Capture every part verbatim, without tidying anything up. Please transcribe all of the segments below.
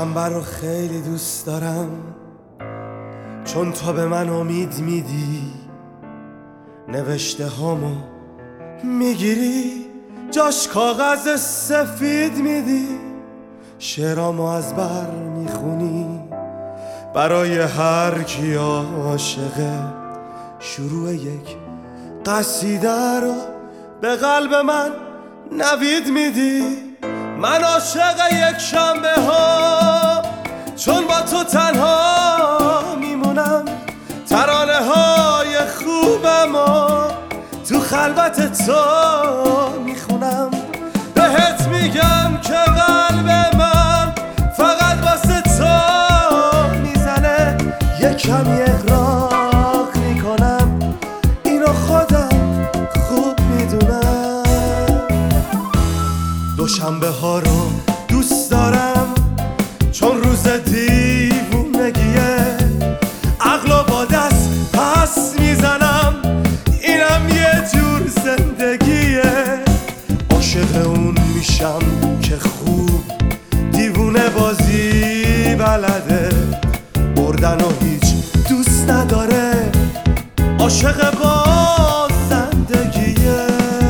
شنبه رو خیلی دوست دارم، چون تو به من امید میدی، نوشته هامو میگیری، جاش کاغذ سفید میدی، شعرامو از بر میخونی، برای هر کی عاشقه شروع یک قصیده رو به قلب من نوید میدی. من عاشق یک شنبه ها، چون با تو تنها میمونم، ترانه های خوبمو تو خلوت تو میخونم، بهت میگم که قلب من فقط واسه تو میزنه، یک کمی اغراق میکنم، اینو خودم خوب میدونم. دوشنبه ها رو دوست دارم، چون روز دیوونگیه، عقلو با دست پس میزنم، اینم یه جور زندگیه. عاشق اون میشم که خوب دیوونه بازی بلده، بردن و هیچ دوست نداره، عاشق با زندگیه.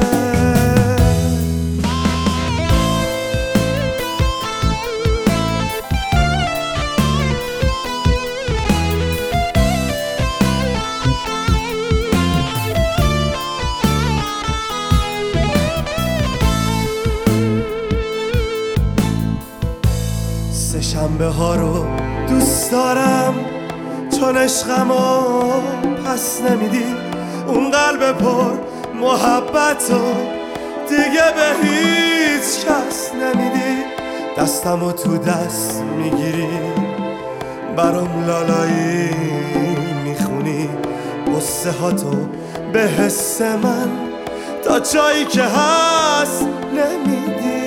سه شنبه ها رو دوست دارم، چون عشقمو پس نمیدی، اون قلب پر محبتو دیگه به هیچ کس نمیدی، دستمو تو دست میگیری، برام لالایی میخونی، قصه هاتو به حس من تا جایی که هست نمیدی.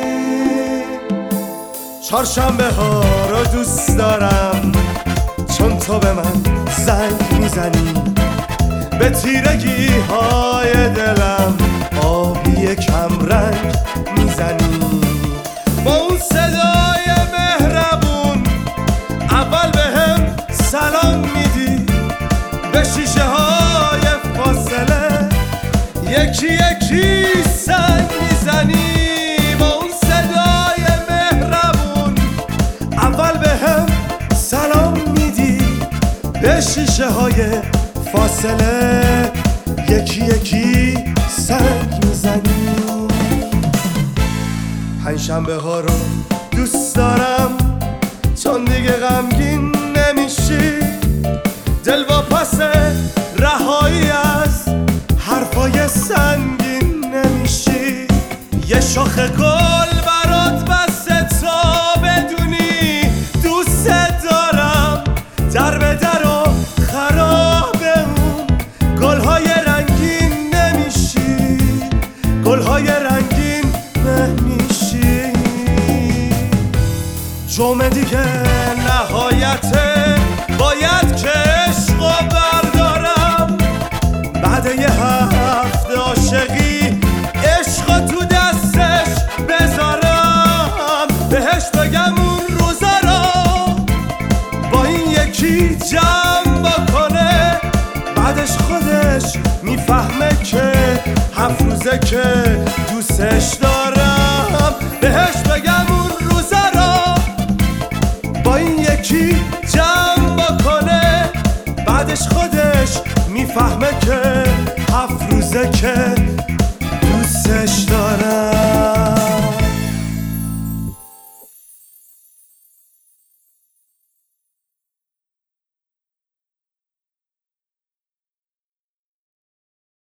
چهارشنبه ها رو دوست دارم، چون تو به من زنگ میزنی، به تیرگی های دلم آبی کم رنگ میزنی، با اون صدای مهربون اول به هم سلام میدی، به شیشه های فاصله یکی یکی سنگ میزنی، با اون صدای مهربون اول به هم سلام میدی، به شیشه های فاصله یکی یکی سنگ میزنی. پنجشنبه ها رو دوست دارم، چون دیگه غمگین نمیشی، دل واپس رهایی از حرفای سنگین نمیشی، یه شاخ گل برات بسته تا بدونی دوست دارم، در به در و خراب اون گلهای رنگین نمیشی، گلهای رنگین نمیشی. جمعه دیگه نهایته، باید که عشقو بردارم، بعد یه هفته عاشقی عشقو تو دستش بذارم، بهش بگم اون روزا رو با این یکی جمع بکنه، بعدش خودش میفهمه که هفت روزه که دوستش دارم، بهش بگم اون روزا رو با این یکی جمع بکنه، بعدش خودش میفهمه که